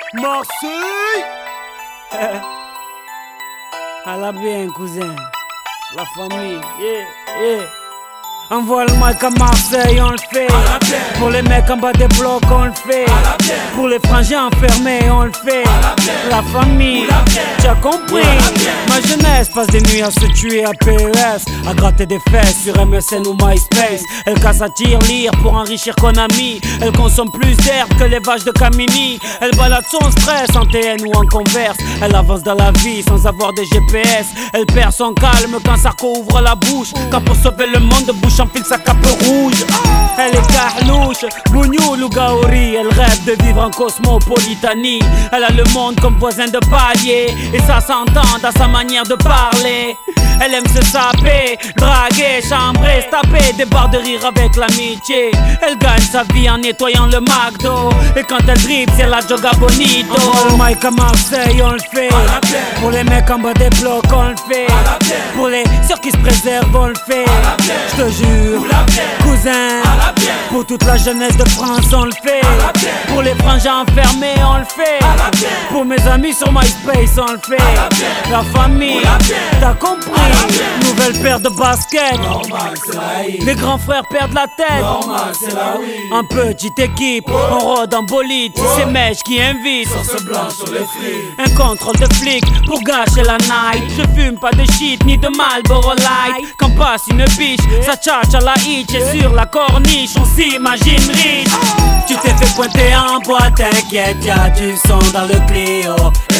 Marseille. À la bien, cousin. La famille, yeah. Envoie le mic à Marseille, on le fait. Pour les mecs en bas des blocs, on le fait. Pour les frangins enfermés, on le fait. La famille, tu as compris. Ma jeunesse passe des nuits à se tuer à PES, à gratter des fesses sur MSN ou MySpace. Elle casse à tir-lire pour enrichir Konami. Elle consomme plus d'herbe que les vaches de Camini. Elle balade son stress en TN ou en Converse. Elle avance dans la vie sans avoir de GPS. Elle perd son calme quand Sarko ouvre la bouche. Quand pour sauver le monde, bouche enfile sa cape rouge. Elle est carlouche, bougnoul ou gaori. Elle rêve de vivre en cosmopolitanie. Elle a le monde comme voisin de palier, et ça s'entend dans sa manière de parler. Elle aime se saper, draguer, chambrer, se taper des barres de rire avec l'amitié. Elle gagne sa vie en nettoyant le McDo, et quand elle dribble c'est la Joga Bonito. On le mic à Marseille, on le fait. Pour les mecs en bas des blocs, on le fait. Pour les sœurs qui se préservent, on le fait. Je te jure, cousin, pour toute la jeunesse de France, on le fait. Pour les frangins enfermés, on le fait. Pour mes amis sur MySpace, on le fait. La famille, t'as compris. Nouvelle paire de baskets. Normal, c'est la vie. Les grands frères perdent la tête. Normal, c'est la oui. En petite équipe, on rôde en bolide. C'est Mèche qui invite. Sauce blanche sur les frites. Un contrôle de flic pour gâcher la night. Je fume pas de shit ni de Marlboro Light. Quand passe une biche, ça tchatche à la hitch. Et sur la corniche, on s'imagine riche. Tu t'es fait pointer en boîte, t'inquiète, y'a du son dans le Clio.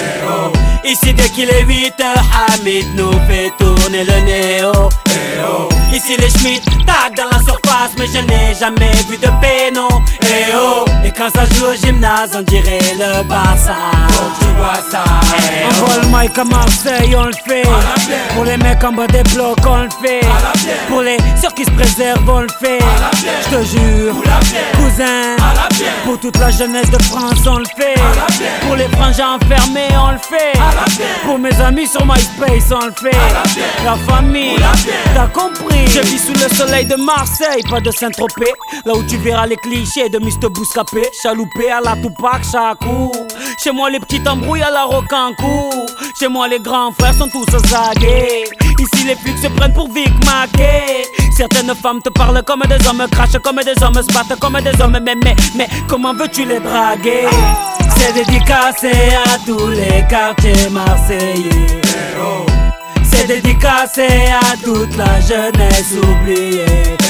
Ici dès qu'il est 8h, Hamid nous fait tourner le néo. Ici les Schmitt tag dans la surface, mais je n'ai jamais vu de péno. Et quand ça joue au gymnase, on dirait le Barça. Tu vois ça. Envoie le mic à Marseille, on le fait. Pour les mecs en bas des blocs, on le fait. Pour les sœurs qui se préservent, on le fait. Je te jure, cousin, pour toute la jeunesse de France, on le fait. Pour les frangins enfermés, on le fait. Pour mes amis sur MySpace, on le fait. La famille, t'as compris. Je vis sous le soleil de Marseille, pas de Saint-Tropez. Là où tu verras les clichés de Mr. Bouscapé. Chaloupé à la Tupac, Chakou. Chez moi les petites embrouilles à la Rocancourt. Chez moi les grands frères sont tous zagués. Ici les flics se prennent pour Vic Mackey. Certaines femmes te parlent comme des hommes, crachent comme des hommes, se battent comme des hommes. Mais comment veux-tu les draguer? C'est dédicacé à tous les quartiers marseillais. C'est dédicacé à toute la jeunesse oubliée.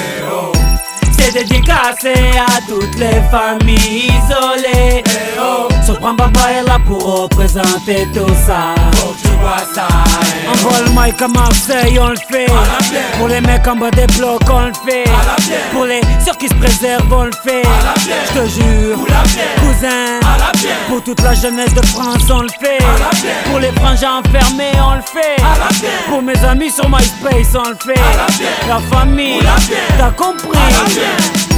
C'est dédicacé à toutes les familles isolées. Sopran Baba est là pour représenter tout ça. Faut que tu vois ça. Envoie le mic à Marseille, on le fait. Pour les mecs en bas des blocs, on le fait. Pour les sœurs qui se préservent, on le fait. Je te jure, cousin, pour toute la jeunesse de France, on le fait. Pour les frangins enfermés, on le fait. Pour mes amis sur MySpace, on le fait. La famille, t'as compris.